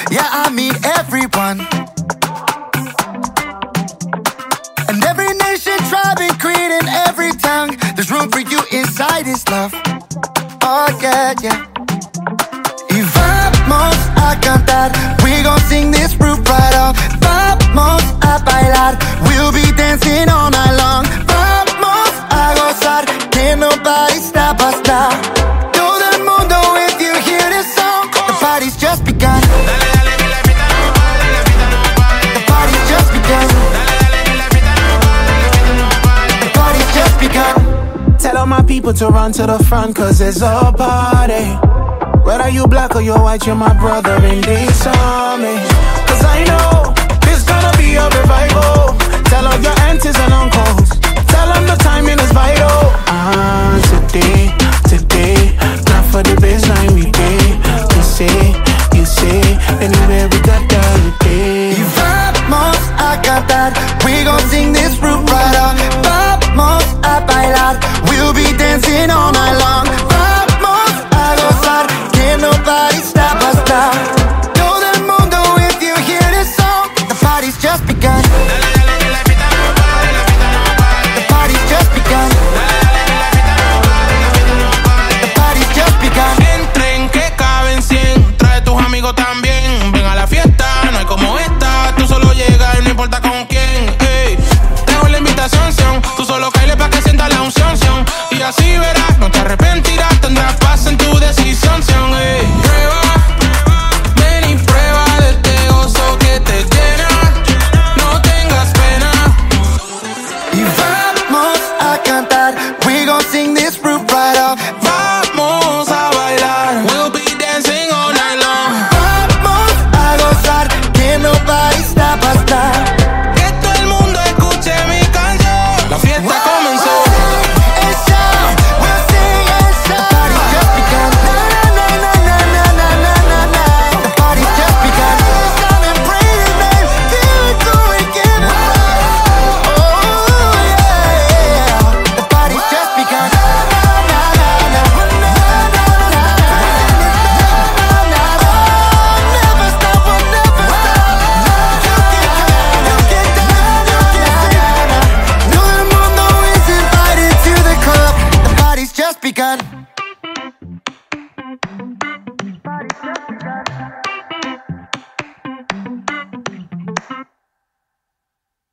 Yeah, I meet everyone. And every nation, tribe, and creed, and every tongue. There's room for you inside this love. Oh yeah, yeah. Y vamos a cantar, we gon' sing this roof right off. Vamos a bailar, we'll be dancing all night long. Vamos a gozar, can't nobody stop us now. Todo el mundo, if you hear this song, the party's just begun. The party's just begun. The party's just begun. Tell all my people to run to the front, cause it's a party. Whether you black or you white, you're my brother in this army. Cause I know there's gonna be a revival. Tell all your aunties and uncles, tell them the timing is vital. Today, not for the baseline we did. You say, anywhere we got down today. Y vamos a cantar, we gon' sing this roof right off. Vamos a bailar, we'll be dancing all night long. Vamos a gozar, can't nobody stop us now. Todo el mundo, if you hear this song, the party's just begun.